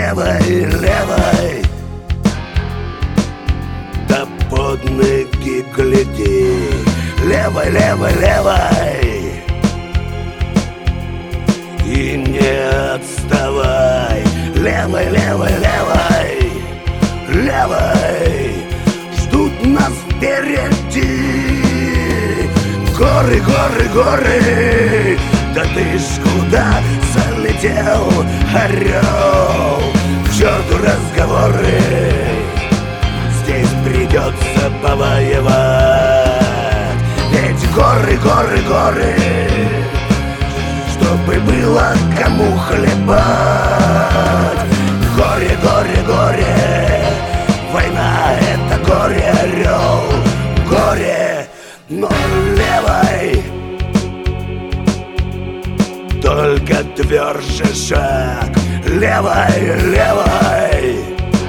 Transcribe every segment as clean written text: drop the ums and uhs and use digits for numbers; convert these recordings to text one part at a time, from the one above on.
левой, левой, да под ноги гляди. Левой, левой, левой, и не отставай. Левой, левой, левой, левой, ждут нас впереди. Горы, горы, горы, да ты ж куда залетел, орел? К черту разговоры, здесь придется повоевать. Ведь горы, горы, горы, чтобы было кому хлебать. Горе, горе, горе, война — это горе, орел. Горе, но левой, только тверже шаг. Левой, левой,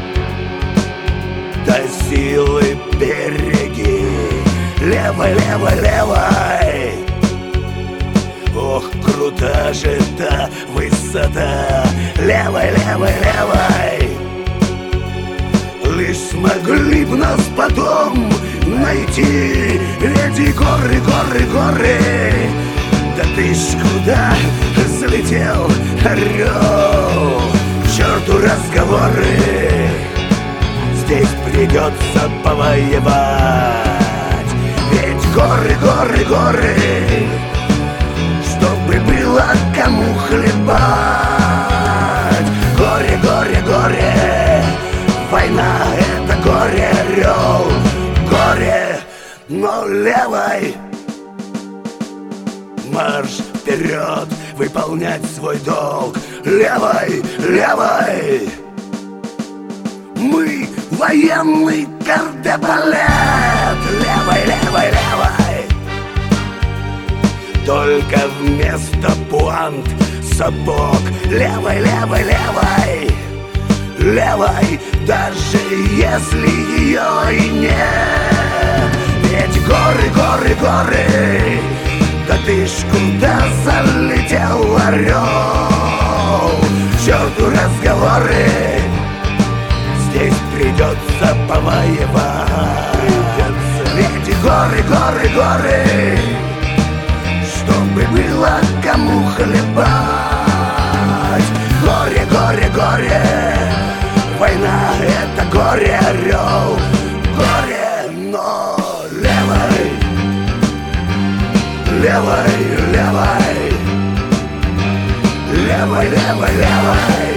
до силы береги. Левой, левой, левой, ох, крута же та высота. Левой, левой, левой, лишь смогли б нас потом найти эти горы, горы, горы. Да ты ж куда залетел, орел? К черту разговоры, здесь придется повоевать. Ведь горы, горы, горы, чтобы было кому хлебать. Горе, горе, горе, война — это горе, орел. Горе, но левой, марш вперед, выполнять свой долг. Левой, левой, мы военный кардебалет. Левой, левой, левой, только вместо пуант сапог. Левой, левой, левой, левой, даже если ее и нет. Ведь горы, горы, горы, да ты ж куда залетел, орел? К черту разговоры, здесь придется повоевать. Ведь горы, горы, горы, чтобы было кому хлебать. Горе, горе, горе, война — это горе, орел. Горе, но левой, левой, левой, левой, левой, левой.